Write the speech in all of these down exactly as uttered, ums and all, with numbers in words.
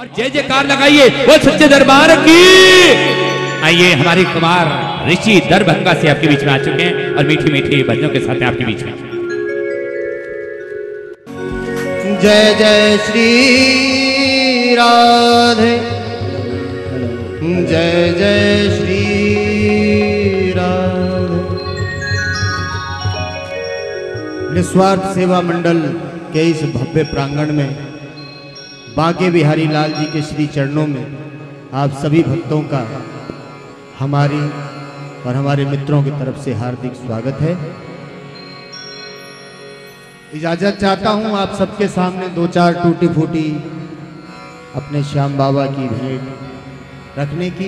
और जय जयकार लगाइए वो सच्चे दरबार की। आइए हमारे कुमार ऋषि दरभंगा से आपके बीच में आ चुके हैं और मीठी मीठी भजनों के साथ आपके बीच में। जय जय श्री राधे, जय जय श्री राधे। निस्वार्थ सेवा मंडल के इस भव्य प्रांगण में बांके बिहारी लाल जी के श्री चरणों में आप सभी भक्तों का हमारी और हमारे मित्रों की तरफ से हार्दिक स्वागत है। इजाजत चाहता हूं आप सबके सामने दो चार टूटी फूटी अपने श्याम बाबा की भेंट रखने की।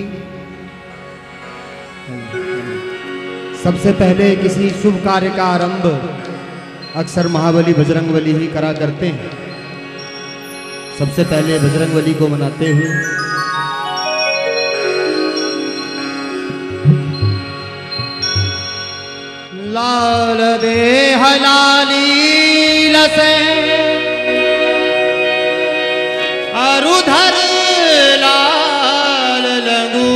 सबसे पहले किसी शुभ कार्य का आरंभ अक्सर महाबली बजरंगबली ही करा करते हैं। सबसे पहले बजरंगबली को मनाते हुए लाल देह लाली लसे अरुधर लाल लंगू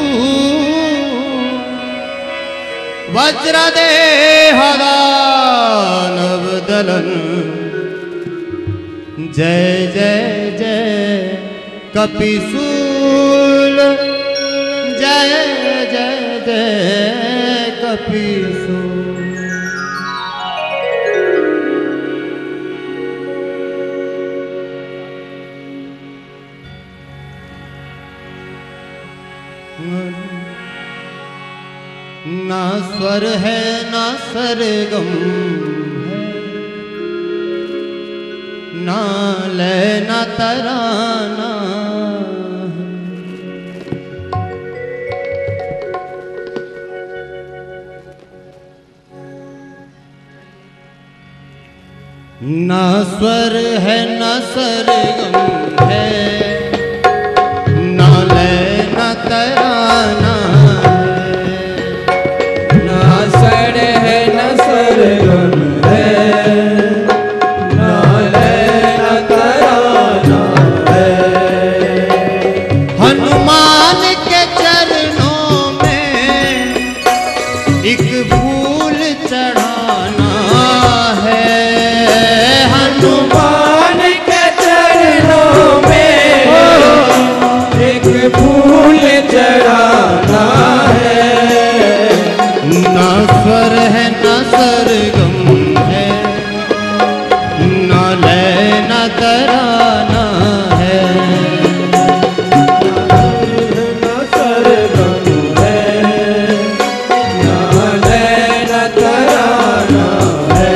वज्र देह दानव दलन जय जय जय कपिसूल जय जय जय कपिसूल। ना स्वर है ना सरगम है, ना लय ना तराना है। ना स्वर है ना सरगम है, ना लय ना तराना है। ना सर है ना सरगम है, ना लय ना तराना है। हनुमान के चरणों में एक फूल चढ़ाना है। हनुमान के चरणों में एक फूल चढ़ाना है। ना स्वर है ना सरगम है, ना लय ना तराना है। ना सरगम है, ना लय ना तराना है।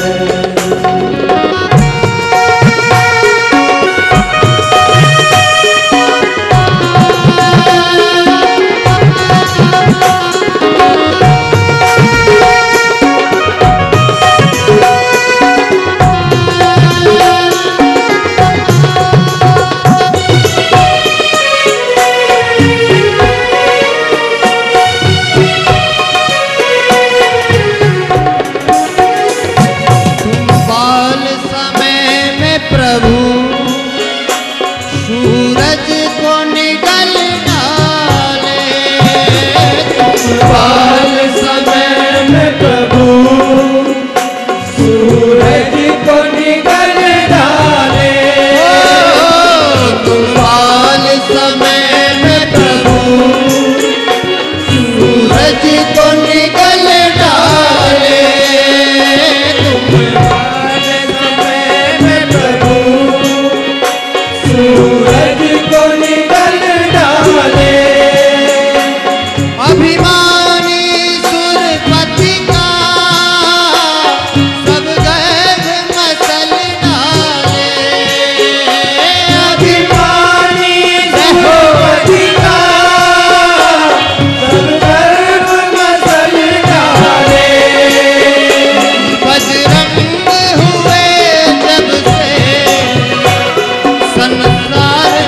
सूरज को निगल डाले, बाल समय में प्रभु सूरज को निगल डाले। तुम बाल समय में प्रभु सूरज को निगल डाले। तुम बाल समय में प्रभु सूरज को निगल डाले। अभिमानी सुरपति का सब गर्भ मसल डाले। अभिमानी सुरपति का सब गर्भ मसल डाले। बजरंग हुए जब से संसार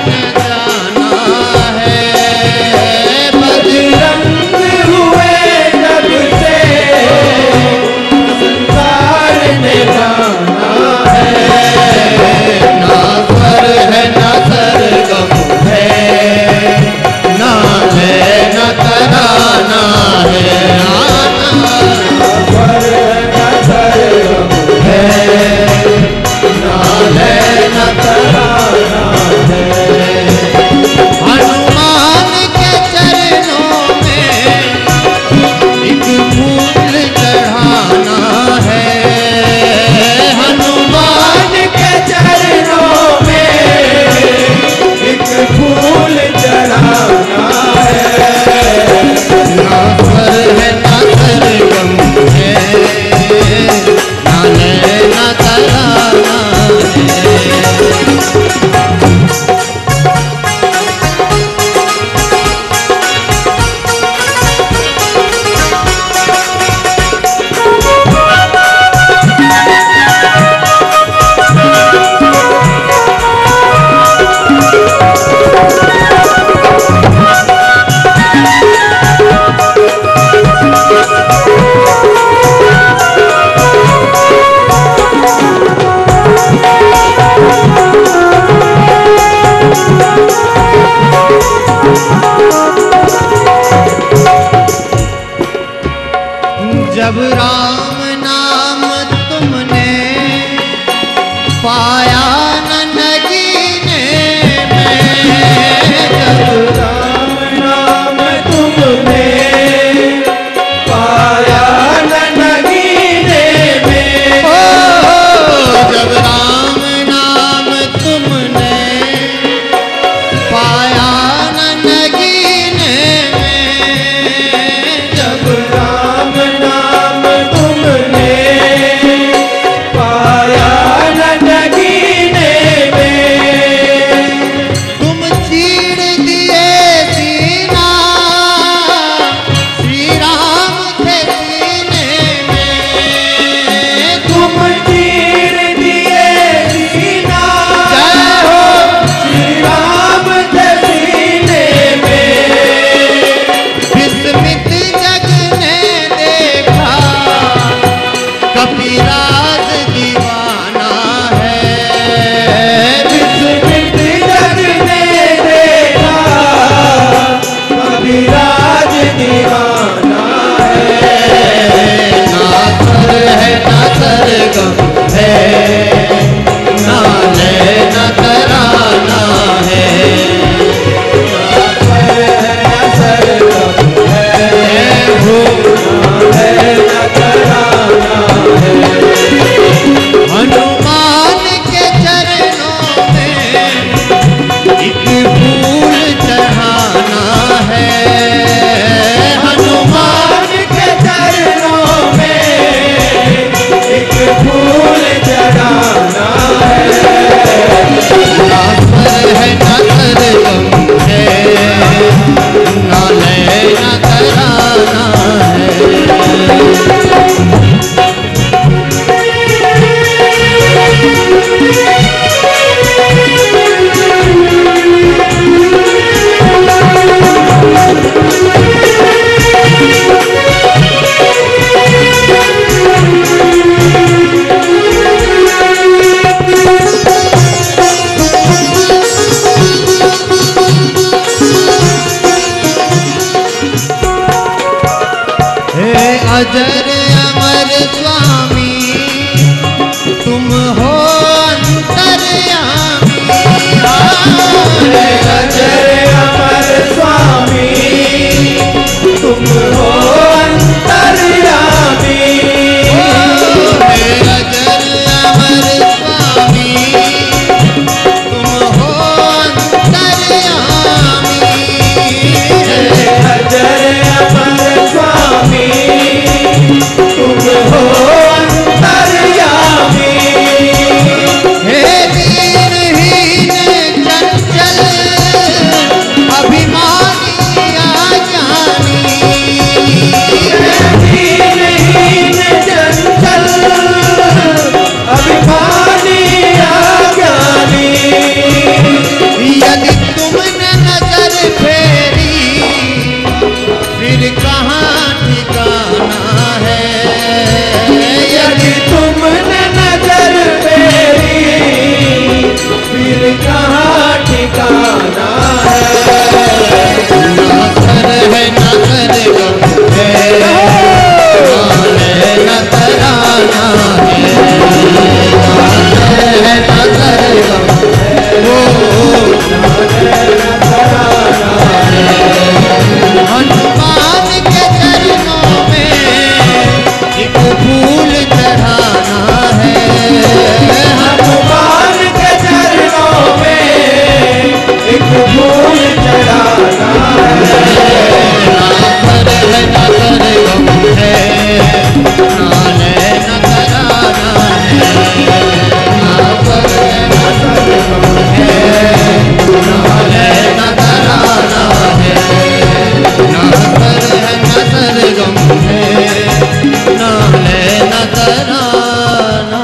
सरगम है नाले न तराना।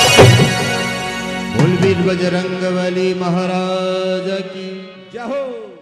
बोल वीर बजरंग बली महाराज की जय हो।